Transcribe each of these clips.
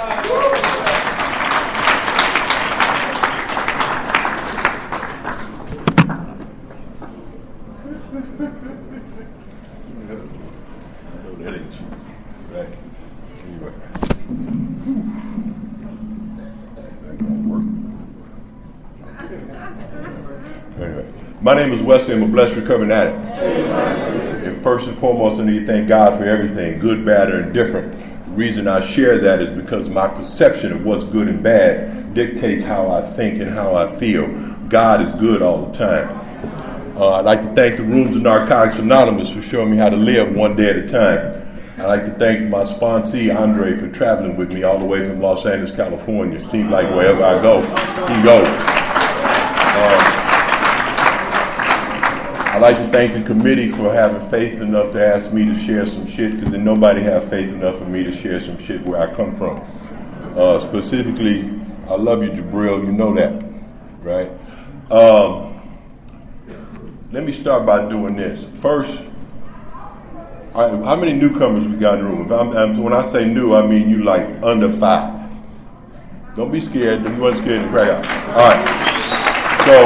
That ain't you, right? Anyway. That won't work. Anyway, my name is Wesley. I'm a blessed recovering addict. And first and foremost, I need to thank God for everything, good, bad, or indifferent. The reason I share that is because my perception of what's good and bad dictates how I think and how I feel. God is good all the time. I'd like to thank the Rooms of Narcotics Anonymous for showing me how to live one day at a time. I'd like to thank my sponsee, Andre, for traveling with me all the way from Los Angeles, California. It seems like wherever I go, he goes. I'd like to thank the committee for having faith enough to ask me to share some shit, because then nobody have faith enough for me to share some shit where I come from. Specifically, I love you, Jabril. You know that, right? Let me start by doing this. First, how many newcomers we got in the room? When I say new, I mean you like under 5. Don't be scared. You wasn't scared to crack out. All right. So,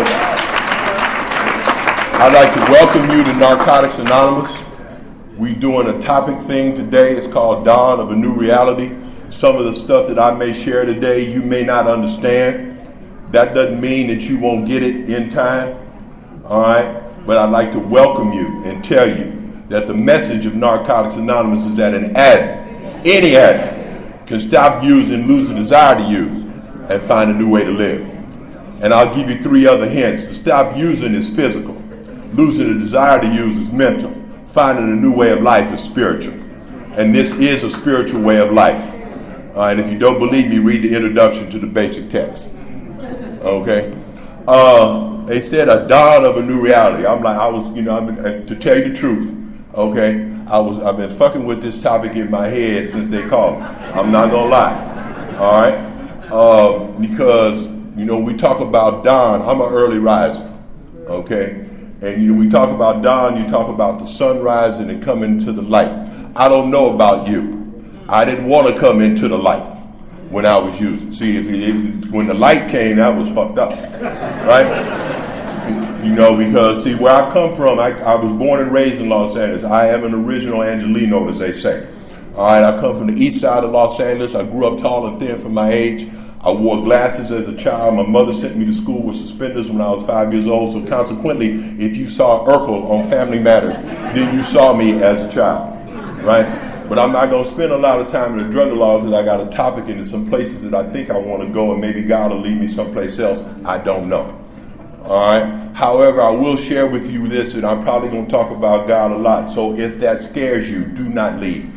I'd like to welcome you to Narcotics Anonymous. We're doing a topic thing today. It's called Dawn of a New Reality. Some of the stuff that I may share today, you may not understand. That doesn't mean that you won't get it in time. All right? But I'd like to welcome you and tell you that the message of Narcotics Anonymous is that an addict, any addict, can stop using, lose the desire to use, and find a new way to live. And I'll give you 3 other hints. To stop using is physical. Losing the desire to use is mental. Finding a new way of life is spiritual. And this is a spiritual way of life. And if you don't believe me, read the introduction to the basic text. Okay? They said a dawn of a new reality. I'm like, to tell you the truth, okay, I've been fucking with this topic in my head since they called me. I'm not gonna lie. All right? Because, we talk about dawn. I'm an early riser. Okay? And, we talk about dawn, you talk about the sun rising and coming to the light. I don't know about you. I didn't want to come into the light when I was using. See, when the light came, that was fucked up, right? Because, see, where I come from, I was born and raised in Los Angeles. I am an original Angelino, as they say. All right, I come from the east side of Los Angeles. I grew up tall and thin for my age. I wore glasses as a child. My mother sent me to school with suspenders when I was 5 years old. So consequently, if you saw Urkel on Family Matters, then you saw me as a child, right? But I'm not going to spend a lot of time in the drug law because I got a topic into some places that I think I want to go, and maybe God will lead me someplace else. I don't know. All right. However, I will share with you this, and I'm probably going to talk about God a lot. So if that scares you, do not leave,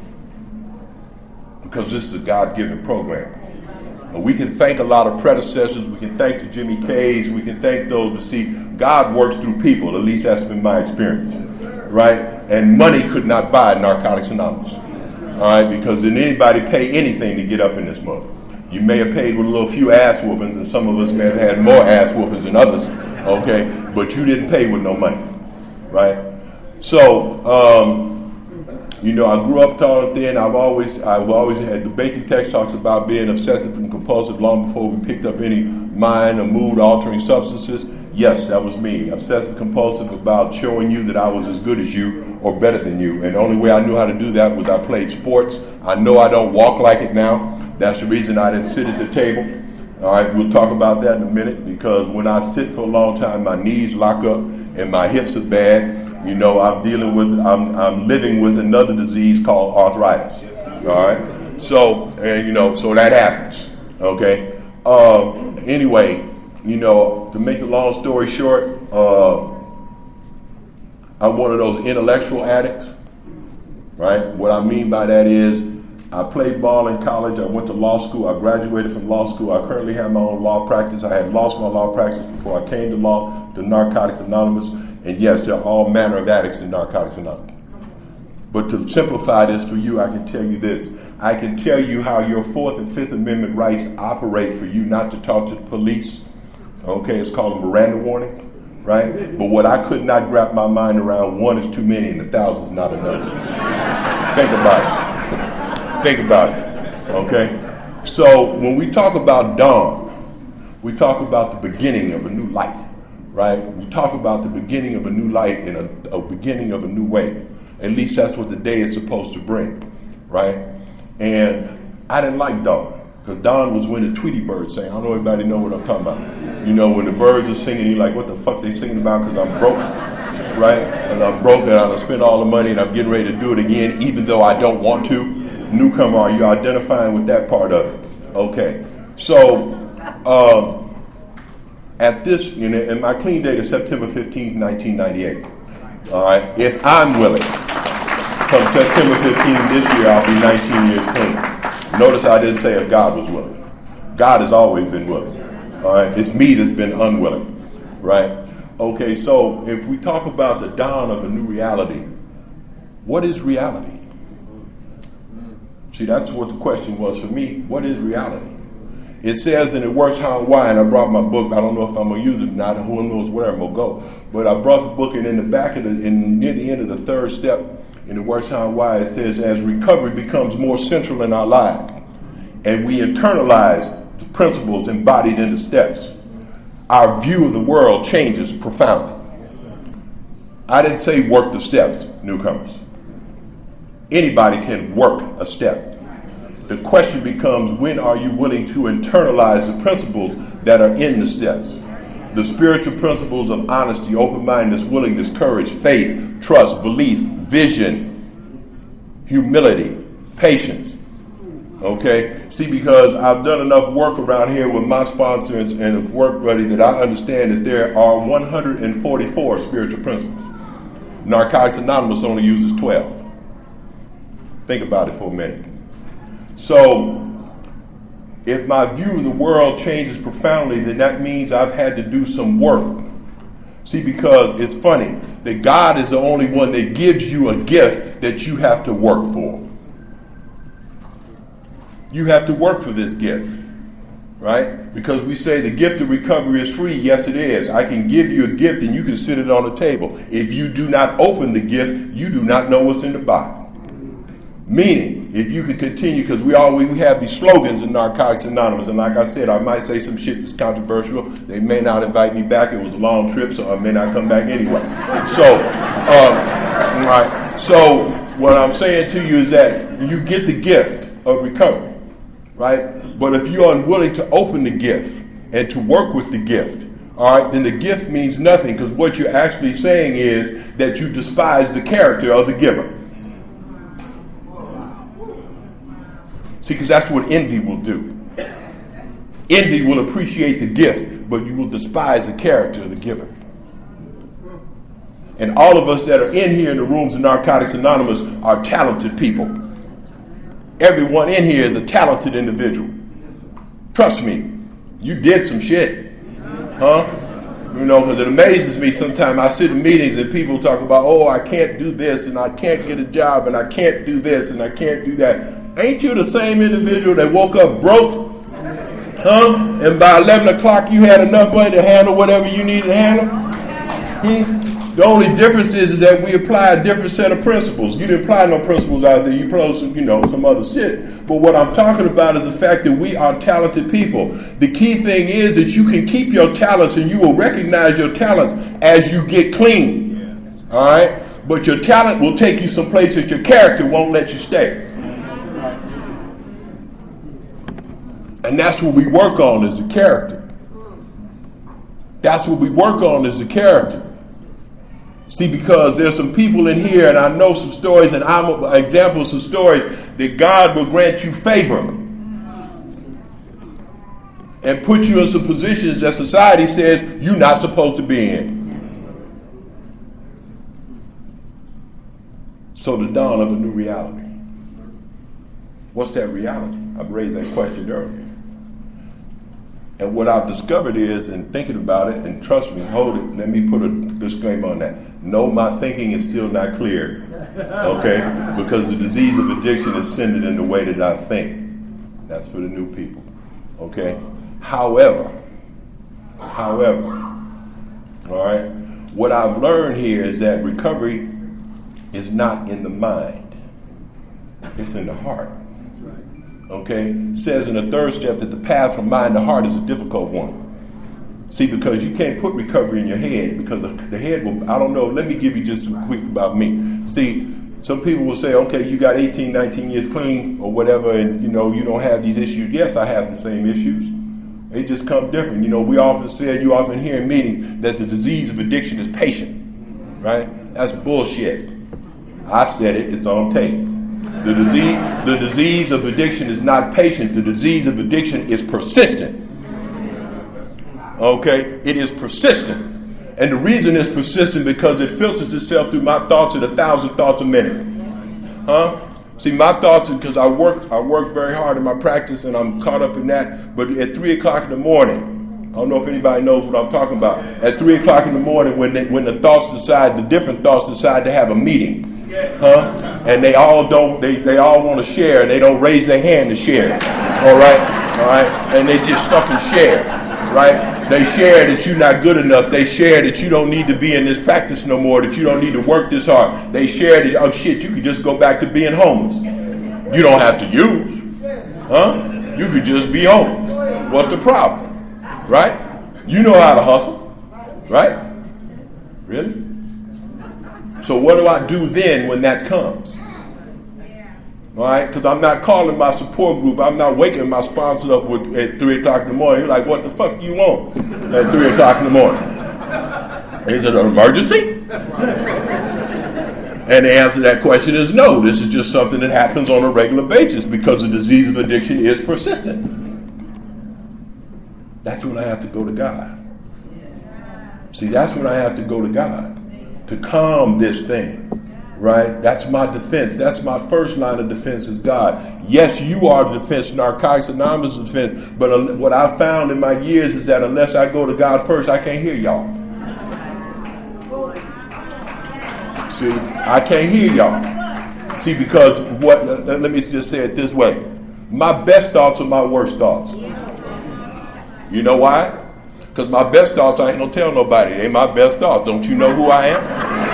because this is a God-given program. And we can thank a lot of predecessors. We can thank the Jimmy K's. We can thank those. But see, God works through people. At least that's been my experience, right? And money could not buy Narcotics Anonymous, all right? Because didn't anybody pay anything to get up in this mode? You may have paid with a little few ass whoopings, and some of us may have had more ass whoopings than others, okay? But you didn't pay with no money, right? So, I grew up tall and thin. I've always had, the basic text talks about being obsessive and compulsive long before we picked up any mind or mood altering substances. Yes, that was me. Obsessive compulsive about showing you that I was as good as you or better than you. And the only way I knew how to do that was I played sports. I know I don't walk like it now. That's the reason I didn't sit at the table. All right, we'll talk about that in a minute, because when I sit for a long time, my knees lock up and my hips are bad. I'm living with another disease called arthritis. All right, so that happens. Okay. Anyway, to make the long story short, I'm one of those intellectual addicts. Right. What I mean by that is, I played ball in college. I went to law school. I graduated from law school. I currently have my own law practice. I had lost my law practice before I came to Narcotics Anonymous. And yes, there are all manner of addicts in Narcotics Anonymous. But to simplify this for you, I can tell you this. I can tell you how your 4th and 5th Amendment rights operate for you not to talk to the police. Okay, it's called a Miranda warning, right? But what I could not wrap my mind around, 1 is too many and 1,000 is not enough. Think about it. Okay? So when we talk about dawn, we talk about the beginning of a new light, right? We talk about the beginning of a new light and a beginning of a new way. At least that's what the day is supposed to bring, right? And I didn't like dawn, because dawn was when the Tweety birds sang. I don't know if anybody know what I'm talking about. You know, when the birds are singing, you're like, what the fuck they singing about? Because I'm broke, right? And I'm broke and I spent all the money and I'm getting ready to do it again, even though I don't want to. Newcomer, are you identifying with that part of it? Okay. So, at this, you know, and my clean date is September 15th, 1998. All right. If I'm willing, come September 15th this year, I'll be 19 years clean. Notice I didn't say if God was willing. God has always been willing. All right. It's me that's been unwilling. Right. Okay. So if we talk about the dawn of a new reality, what is reality? See, that's what the question was for me. What is reality? It says, and it works how and why, and I brought my book. I don't know if I'm going to use it or not, who knows where I'm going to go. But I brought the book, and in the back of near the end of the third step, in it works how and why, it says, as recovery becomes more central in our lives, and we internalize the principles embodied in the steps, our view of the world changes profoundly. I didn't say work the steps, newcomers. Anybody can work a step. The question becomes, when are you willing to internalize the principles that are in the steps? The spiritual principles of honesty, open-mindedness, willingness, courage, faith, trust, belief, vision, humility, patience. Okay? See, because I've done enough work around here with my sponsors and work buddy that I understand that there are 144 spiritual principles. Narcotics Anonymous only uses 12. Think about it for a minute. So, if my view of the world changes profoundly, then that means I've had to do some work. See, because it's funny that God is the only one that gives you a gift that you have to work for. You have to work for this gift, right? Because we say the gift of recovery is free. Yes, it is. I can give you a gift and you can sit it on the table. If you do not open the gift, you do not know what's in the box. Meaning, if you could continue, because we have these slogans in Narcotics Anonymous, and like I said, I might say some shit that's controversial. They may not invite me back. It was a long trip, so I may not come back anyway. So, right. So what I'm saying to you is that you get the gift of recovery, right? But if you're unwilling to open the gift and to work with the gift, all right, then the gift means nothing, because what you're actually saying is that you despise the character of the giver. See, because that's what envy will do. Envy will appreciate the gift, but you will despise the character of the giver. And all of us that are in here in the rooms of Narcotics Anonymous are talented people. Everyone in here is a talented individual. Trust me, you did some shit. Huh? You know, because it amazes me sometimes. I sit in meetings and people talk about, oh, I can't do this, and I can't get a job, and I can't do this, and I can't do that. Ain't you the same individual that woke up broke? Huh? And by 11 o'clock you had enough money to handle whatever you needed to handle? The only difference is that we apply a different set of principles. You didn't apply no principles out there. You applied some other shit. But what I'm talking about is the fact that we are talented people. The key thing is that you can keep your talents and you will recognize your talents as you get clean. All right? But your talent will take you someplace that your character won't let you stay. And that's what we work on, is the character. That's what we work on, is the character. See, because there's some people in here, and I know some stories, and I'm examples of stories, that God will grant you favor and put you in some positions that society says you're not supposed to be in. So the dawn of a new reality. What's that reality? I've raised that question earlier. And what I've discovered is, in thinking about it, and trust me, hold it, let me put a disclaimer on that. No, my thinking is still not clear, okay? Because the disease of addiction is centered in the way that I think. That's for the new people, okay? However, all right, what I've learned here is that recovery is not in the mind. It's in the heart. okay, says in the third step that the path from mind to heart is a difficult one. See, because you can't put recovery in your head, because the head will, I don't know, let me give you just some quick about me. See, some people will say, okay, you got 18, 19 years clean or whatever, and you don't have these issues. Yes, I have the same issues. They just come different. We often say, you often hear in meetings that the disease of addiction is patient, right? That's bullshit. I said it, it's on tape. The disease of addiction is not patient. The disease of addiction is persistent. Okay? It is persistent. And the reason it's persistent because it filters itself through my thoughts at 1,000 thoughts a minute. Huh? See, my thoughts, because I work very hard in my practice and I'm caught up in that. But at 3 o'clock in the morning, I don't know if anybody knows what I'm talking about. At 3 o'clock in the morning, when the different thoughts decide to have a meeting, and they all want to share, and they don't raise their hand to share. All right, and they just stuff and share, right? They share that you're not good enough. They share that you don't need to be in this practice no more, that you don't need to work this hard. They share that, oh shit, you could just go back to being homeless. You don't have to use, You could just be homeless. What's the problem? Right? You know how to hustle, right? Really? So what do I do then when that comes? All right? Because I'm not calling my support group. I'm not waking my sponsors up at 3 o'clock in the morning. You're like, what the fuck do you want at 3 o'clock in the morning? Is it an emergency? And the answer to that question is no. This is just something that happens on a regular basis because the disease of addiction is persistent. That's when I have to go to God. See, that's when I have to go to God to calm this thing, right? That's my defense. That's my first line of defense is God. Yes, you are the defense. Narcotics Anonymous is defense. But what I found in my years is that unless I go to God first, I can't hear y'all. See, I can't hear y'all. See, because let me just say it this way. My best thoughts are my worst thoughts. You know why? Because my best thoughts, I ain't going to tell nobody. They ain't my best thoughts. Don't you know who I am?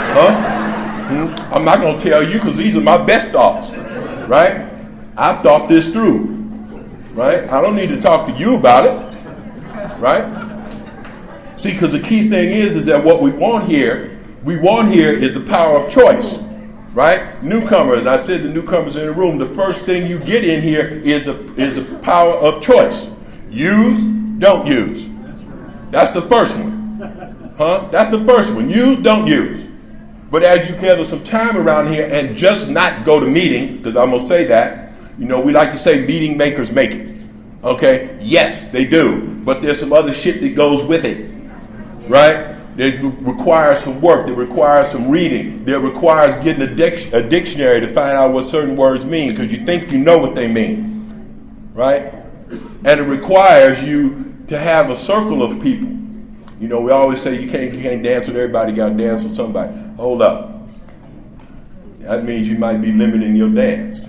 I'm not going to tell you because these are my best thoughts. Right? I've thought this through. Right? I don't need to talk to you about it. Right? See, because the key thing is that what we want here is the power of choice. Right? Newcomers, and I said the newcomers in the room, the first thing you get in here is the power of choice. Use, don't use. That's the first one. That's the first one. Use, don't use. But as you gather some time around here and just not go to meetings, because I'm going to say that, we like to say meeting makers make it. Okay? Yes, they do. But there's some other shit that goes with it. Right? It requires some work. It requires some reading. It requires getting a dictionary to find out what certain words mean because you think you know what they mean. Right? And it requires you to have a circle of people. We always say you can't dance with everybody, you got to dance with somebody. Hold up. That means you might be limiting your dance.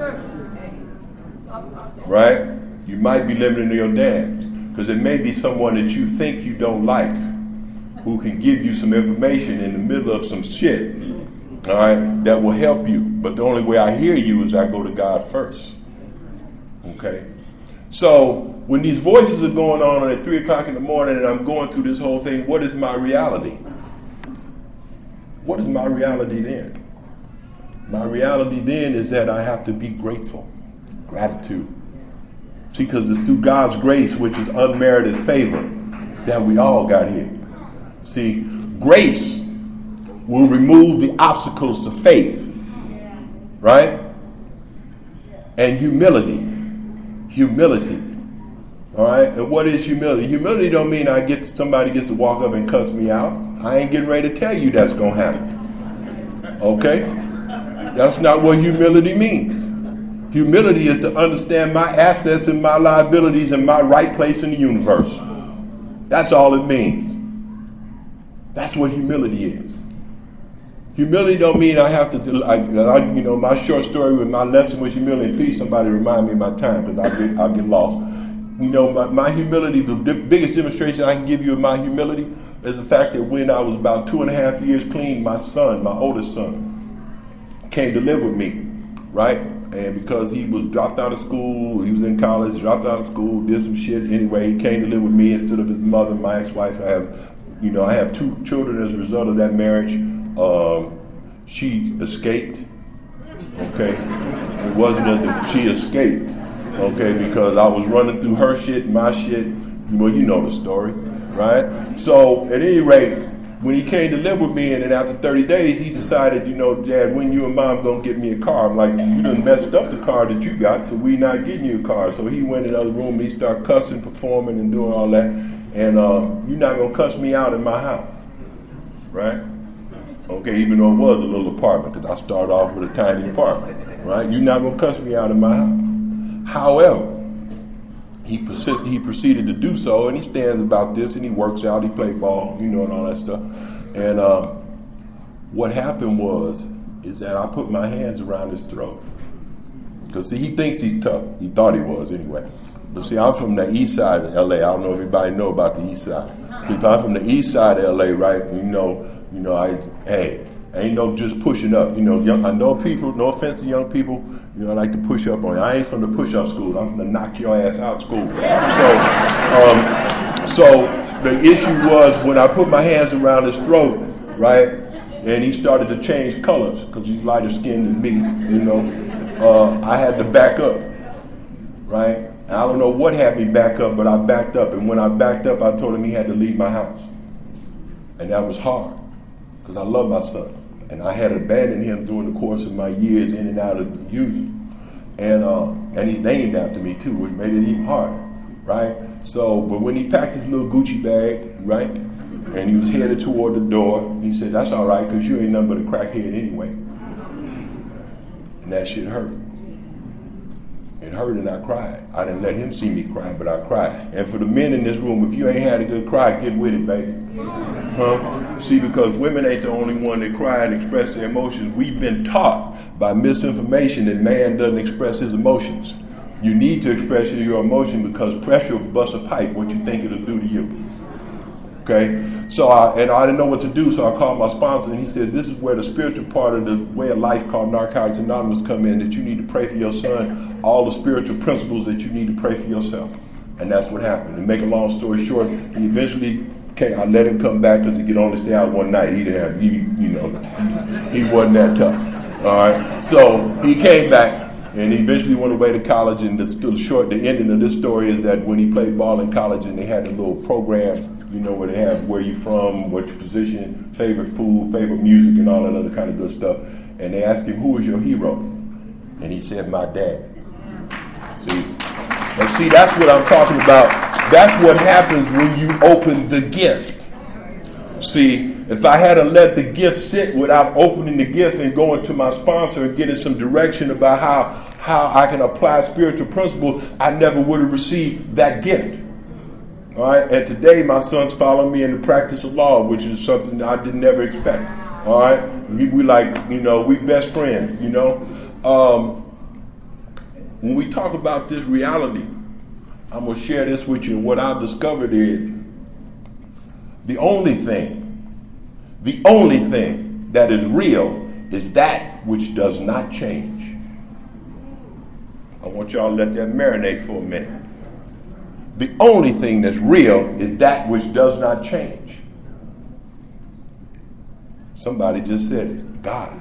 Right? You might be limiting your dance. Because it may be someone that you think you don't like who can give you some information in the middle of some shit, all right, that will help you. But the only way I hear you is I go to God first. Okay? So when these voices are going on at 3 o'clock in the morning and I'm going through this whole thing, what is my reality? What is my reality then? My reality then is that I have to be grateful. Gratitude. See, because it's through God's grace, which is unmerited favor, that we all got here. See, grace will remove the obstacles to faith. Right? And humility. Humility. All right? And what is humility? Humility don't mean somebody gets to walk up and cuss me out. I ain't getting ready to tell you that's going to happen. Okay? That's not what humility means. Humility is to understand my assets and my liabilities and my right place in the universe. That's all it means. That's what humility is. Humility don't mean I have to do, my short story with my lesson with humility, please somebody remind me of my time because I'll get lost. My humility, the biggest demonstration I can give you of my humility is the fact that when I was about 2.5 years clean, my oldest son, came to live with me, right? And because he was dropped out of school, he was in college, dropped out of school, did some shit. Anyway, he came to live with me instead of his mother, my ex-wife. I have 2 children as a result of that marriage. She escaped. Okay, it wasn't that she escaped. Okay, because I was running through her shit, my shit. Well, you know the story, right? So at any rate, when he came to live with me, and then after 30 days, he decided, Dad, when you and Mom gonna get me a car? I'm like, you done messed up the car that you got, so we not getting you a car. So he went in the other room, and he started cussing, performing, and doing all that. And you're not gonna cuss me out in my house, right? Okay, even though it was a little apartment, because I started off with a tiny apartment, right? You're not gonna cuss me out in my house. However, he proceeded to do so, and he stands about this, and he works out, he plays ball, and all that stuff. And what happened is that I put my hands around his throat. Because, see, he thinks he's tough. He thought he was, anyway. But, see, I'm from the east side of L.A. I don't know if everybody know about the east side. See, if I'm from the east side of L.A., right, ain't no just pushing up. I know people, no offense to young people, I like to push up on you. I ain't from the push-up school. I'm from the knock your ass out school. So the issue was when I put my hands around his throat, right, and he started to change colors because he's lighter skinned than me, I had to back up, right? And I don't know what had me back up, but I backed up. And when I backed up, I told him he had to leave my house. And that was hard because I love my son. And I had abandoned him during the course of my years in and out of using. And he's named after me too, which made it even harder, right? So, but when he packed his little Gucci bag, right, and he was headed toward the door, he said, "That's all right, because you ain't nothing but a crackhead anyway." And that shit hurt. It hurt and I cried. I didn't let him see me cry, but I cried. And for the men in this room, if you ain't had a good cry, get with it, baby. Huh? See, because women ain't the only one that cry and express their emotions. We've been taught by misinformation that man doesn't express his emotions. You need to express your emotion because pressure will bust a pipe, what you think it'll do to you. Okay? So I didn't know what to do, so I called my sponsor, and he said, this is where the spiritual part of the way of life called Narcotics Anonymous come in, that you need to pray for your son, all the spiritual principles that you need to pray for yourself. And that's what happened. To make a long story short, he eventually came. I let him come back because he could only stay out one night. He didn't have, he wasn't that tough. All right. So he came back, and he eventually went away to college. And the ending of this story is that when he played ball in college, and they had a little program, where they have where you from, what your position, favorite food, favorite music, and all that other kind of good stuff. And they asked him, who is your hero? And he said, my dad. See, that's what I'm talking about. That's what happens when you open the gift. See, if I had let the gift sit without opening the gift and going to my sponsor and getting some direction about how I can apply spiritual principles, I never would have received that gift. All right, and today my sons follow me in the practice of law, which is something I didn't never expect. All right, we like, we best friends, When we talk about this reality, I'm going to share this with you. And what I've discovered is the only thing that is real is that which does not change. I want y'all to let that marinate for a minute. The only thing that's real is that which does not change. Somebody just said it. God.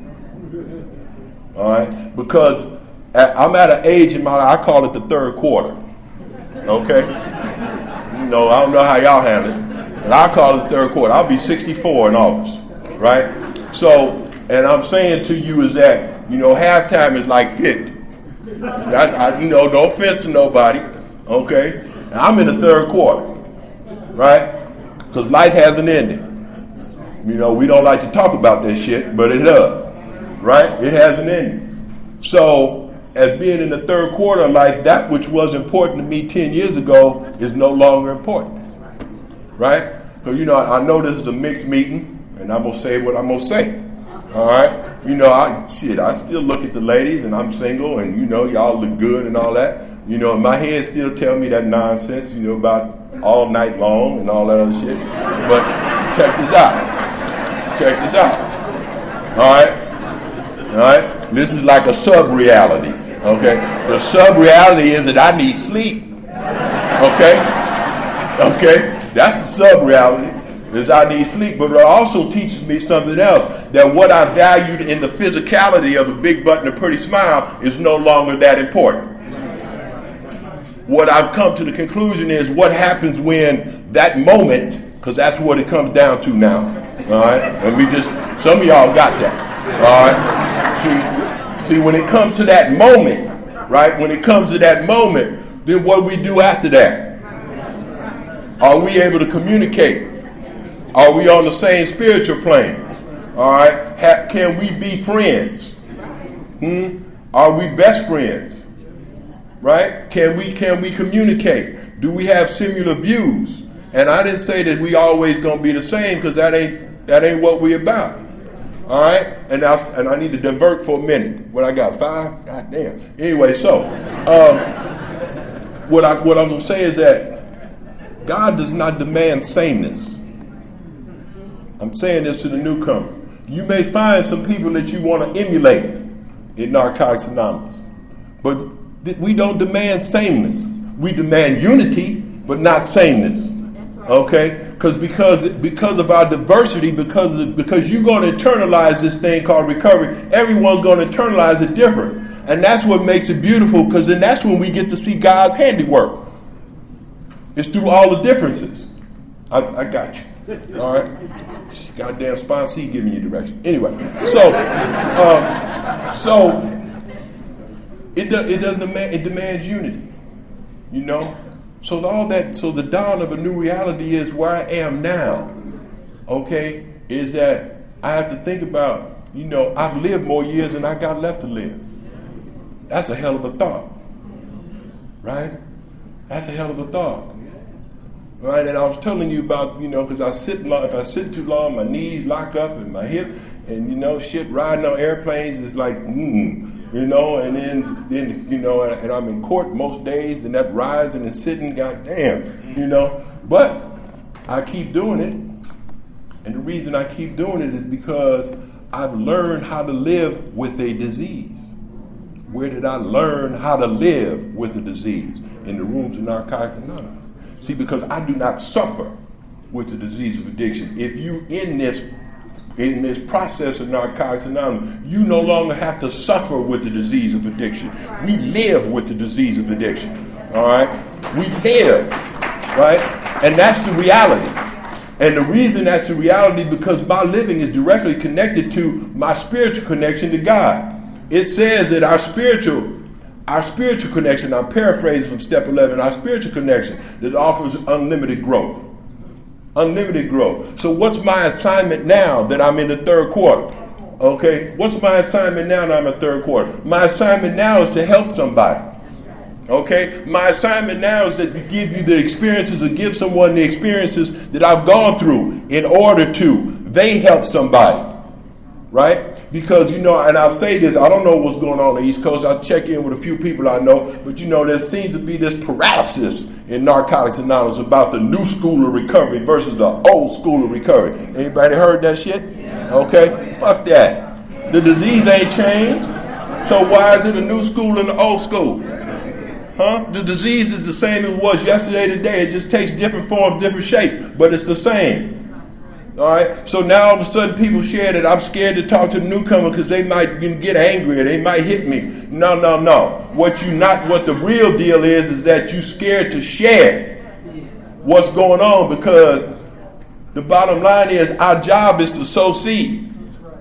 All right? Because I'm at an age in my life, I call it the third quarter. Okay? I don't know how y'all handle it, but I call it the third quarter. I'll be 64 in August. Right? So, and I'm saying to you is that, halftime is like 50. No offense to nobody. Okay? And I'm in the third quarter. Right? Because life has an ending. We don't like to talk about that shit, but it does. Right? It has an ending. So, as being in the third quarter of life, that which was important to me 10 years ago is no longer important. Right? So, I know this is a mixed meeting, and I'm going to say what I'm going to say. All right? I still look at the ladies, and I'm single, and, y'all look good and all that. My head still tell me that nonsense, about all night long and all that other shit. But check this out. All right? This is like a sub-reality. Okay? The sub-reality is that I need sleep. Okay? Okay? That's the sub-reality, is I need sleep. But it also teaches me something else, that what I valued in the physicality of a big butt and a pretty smile is no longer that important. What I've come to the conclusion is what happens when that moment, because that's what it comes down to now. All right? And we just, some of y'all got that. All right? See, when it comes to that moment, right? When it comes to that moment, then what do we do after that? Are we able to communicate? Are we on the same spiritual plane? All right? Can we be friends? Are we best friends? Right? Can we communicate? Do we have similar views? And I didn't say that we always gonna be the same, because that ain't what we about. All right? And I need to divert for a minute. What I got, 5? God damn. Anyway, so what I'm gonna say is that God does not demand sameness. I'm saying this to the newcomer. You may find some people that you want to emulate in Narcotics Anonymous, but we don't demand sameness. We demand unity, but not sameness. Okay? Because of our diversity, because you're going to internalize this thing called recovery, everyone's going to internalize it different. And that's what makes it beautiful, because then that's when we get to see God's handiwork. It's through all the differences. I got you. All right? Goddamn sponsee giving you direction. Anyway, so it demands unity, you know. So the dawn of a new reality is where I am now. Okay, is that I have to think about, you know, I've lived more years than I got left to live. That's a hell of a thought, right? That's a hell of a thought. Right, and I was telling you about, you know, because if I sit too long, my knees lock up and my hip, and, you know, shit, riding on airplanes is like, you know, and then you know, and I'm in court most days, and that rising and sitting, goddamn, you know. But I keep doing it, and the reason I keep doing it is because I've learned how to live with a disease. Where did I learn how to live with a disease? In the rooms of Narcotics Anonymous. See, because I do not suffer with the disease of addiction. If you in this process of Narcotics Anonymous, you no longer have to suffer with the disease of addiction. We live with the disease of addiction. All right? We live, right? And that's the reality. And the reason that's the reality, because my living is directly connected to my spiritual connection to God. It says that our spiritual connection, I'm paraphrasing from step 11, our spiritual connection that offers unlimited growth. Unlimited growth. So what's my assignment now that I'm in the third quarter? Okay? What's my assignment now that I'm in the third quarter? My assignment now is to help somebody. Okay? My assignment now is to give you the experiences, or give someone the experiences that I've gone through in order to they help somebody. Right? Because, you know, and I'll say this, I don't know what's going on the East Coast. I'll check in with a few people I know. But, you know, there seems to be this paralysis in Narcotics Anonymous about the new school of recovery versus the old school of recovery. Anybody heard that shit? Yeah. Okay? Fuck that. The disease ain't changed. So why is it a new school and an old school? Huh? The disease is the same as it was yesterday, today. It just takes different forms, different shapes. But it's the same. All right, so now all of a sudden people share that I'm scared to talk to the newcomer because they might get angry or they might hit me. No. What the real deal is that you scared to share what's going on, because the bottom line is our job is to sow seed.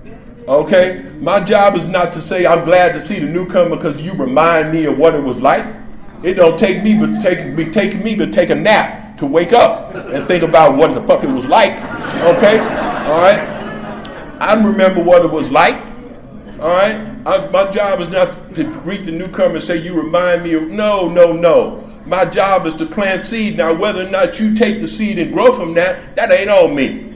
Okay, my job is not to say I'm glad to see the newcomer because you remind me of what it was like. It don't take me but take a nap to wake up and think about what the fuck it was like. Okay? All right? I remember what it was like. All right? My job is not to greet the newcomer and say, you remind me of... No. My job is to plant seed. Now, whether or not you take the seed and grow from that ain't on me.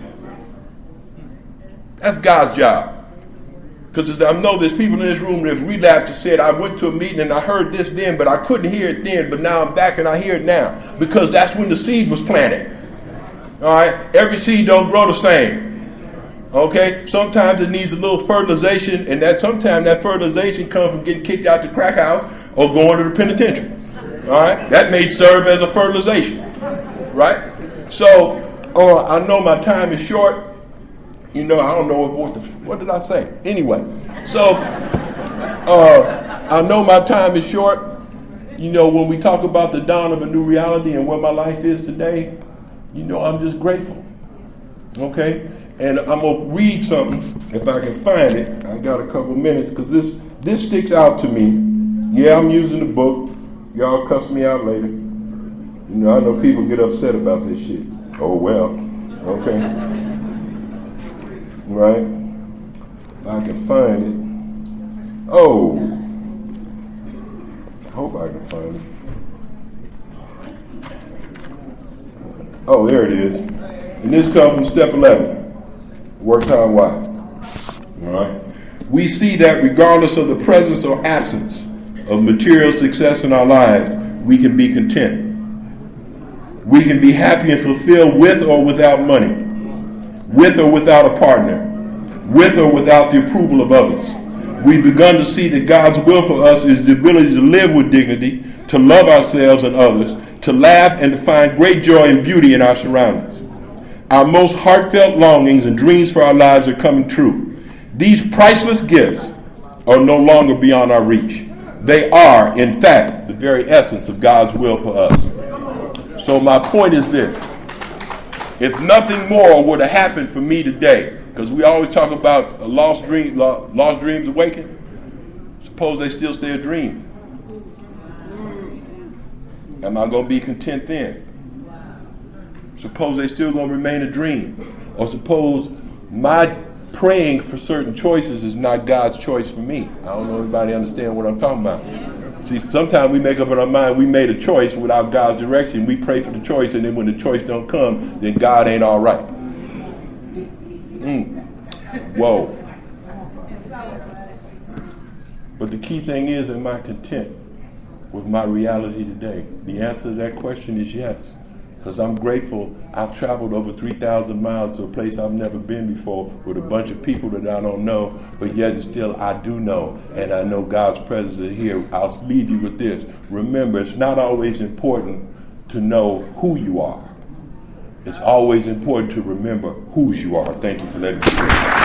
That's God's job. Because I know there's people in this room that have relapsed and said, I went to a meeting and I heard this then, but I couldn't hear it then, but now I'm back and I hear it now. Because that's when the seed was planted. All right? Every seed don't grow the same. Okay? Sometimes it needs a little fertilization, and that sometimes that fertilization comes from getting kicked out the crack house or going to the penitentiary. All right? That may serve as a fertilization. Right? So, I know my time is short. I don't know what did I say? Anyway, so I know my time is short. When we talk about the dawn of a new reality and what my life is today, I'm just grateful. Okay? And I'm going to read something, if I can find it. I got a couple minutes, because this sticks out to me. Yeah, I'm using the book. Y'all cuss me out later. I know people get upset about this shit. Oh, well. Okay. Right? If I can find it. Oh. I hope I can find it. Oh, there it is. And this comes from step 11. Work time why. All right. We see that regardless of the presence or absence of material success in our lives, we can be content. We can be happy and fulfilled with or without money, with or without a partner, with or without the approval of others. We've begun to see that God's will for us is the ability to live with dignity, to love ourselves and others, to laugh and to find great joy and beauty in our surroundings. Our most heartfelt longings and dreams for our lives are coming true. These priceless gifts are no longer beyond our reach. They are, in fact, the very essence of God's will for us. So my point is this. If nothing more would have happened for me today, because we always talk about a lost dreams awaken, suppose they still stay a dream. Am I going to be content then? Suppose they still going to remain a dream. Or suppose my praying for certain choices is not God's choice for me. I don't know if anybody understand what I'm talking about. See, sometimes we make up in our mind we made a choice without God's direction. We pray for the choice, and then when the choice don't come, then God ain't all right. Whoa. But the key thing is, am I content with my reality today? The answer to that question is yes. Because I'm grateful I've traveled over 3,000 miles to a place I've never been before with a bunch of people that I don't know, but yet still I do know, and I know God's presence is here. I'll leave you with this. Remember, it's not always important to know who you are. It's always important to remember whose you are. Thank you for letting me share.